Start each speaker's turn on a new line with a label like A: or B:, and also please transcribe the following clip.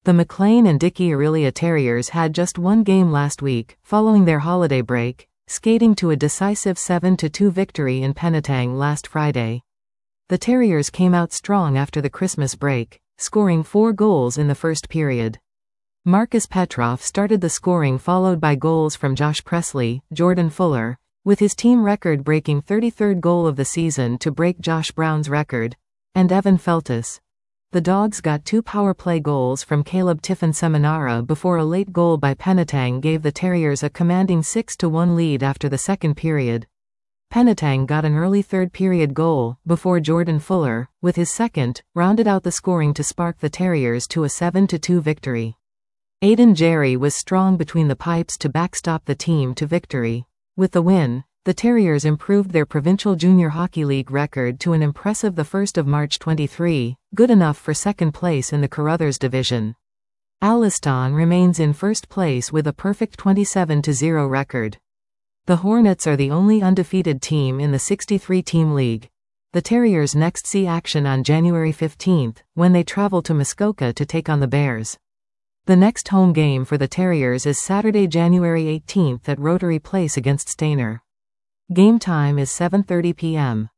A: The McLean and Dickie Aurelia Terriers had just one game last week, following their holiday break, skating to a decisive 7-2 victory in Penetang last Friday. The Terriers came out strong after the Christmas break, scoring 4 goals in the first period. Marcus Petrov started the scoring, followed by goals from Josh Presley, Jordan Fuller, with his team record-breaking 33rd goal of the season to break Josh Brown's record, and Evan Feltus. The Dogs got 2 power play goals from Caleb Tiffin Seminara before a late goal by Penetang gave the Terriers a commanding 6-1 lead after the second period. Penetang got an early third-period goal, before Jordan Fuller, with his second, rounded out the scoring to spark the Terriers to a 7-2 victory. Aidan Jerry was strong between the pipes to backstop the team to victory. With the win, the Terriers improved their Provincial Junior Hockey League record to an impressive 1 March 23, good enough for second place in the Carruthers division. Alliston remains in first place with a perfect 27-0 record. The Hornets are the only undefeated team in the 63-team league. The Terriers next see action on January 15, when they travel to Muskoka to take on the Bears. The next home game for the Terriers is Saturday, January 18 at Rotary Place against Stayner. Game time is 7:30 p.m.